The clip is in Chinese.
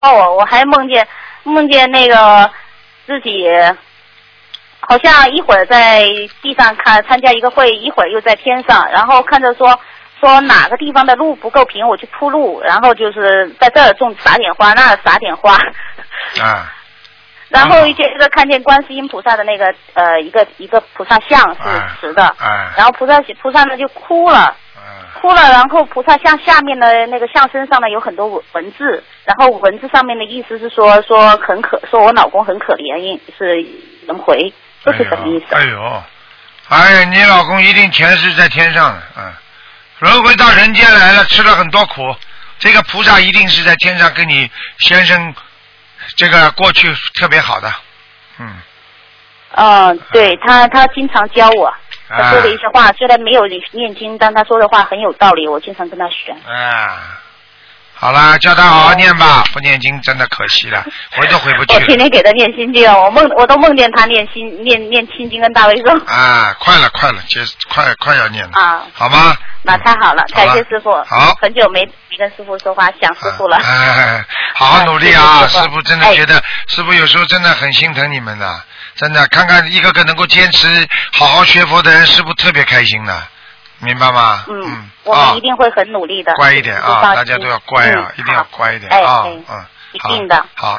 我还梦见那个自己好像一会儿在地上参加一个会，一会儿又在天上，然后看着说哪个地方的路不够平，我去铺路，然后就是在这儿撒点花，那儿撒点花。 啊。 然后接着看见观世音菩萨的那个一个菩萨像是瓷的，然后菩萨呢就哭了，然后菩萨像下面的那个像身上呢有很多文字，然后文字上面的意思是说我老公很可怜，是轮回，这是什么意思？ 你老公一定前世在天上了，轮回到人间来了，吃了很多苦，这个菩萨一定是在天上跟你先生这个过去特别好的， 对他经常教我，他说的一些话虽然没有念经，但他说的话很有道理，我经常跟他学。 好啦，叫他好好念吧，不念经真的可惜了，回都回不去了。 我天天给他念心经，我都梦见他念心经跟大悲咒。 快了，快要念了。好吗？ 那太好了，感谢师傅。 好， 很久没跟师傅说话，想师傅了。 好好努力啊！师傅真的觉得，师傅有时候真的很心疼你们的，真的，看看一个个能够坚持好好学佛的人，师傅特别开心的，明白吗？ 我们一定会很努力的。 乖一点啊，大家都要乖啊，一定要乖一点啊。 一定的。 好。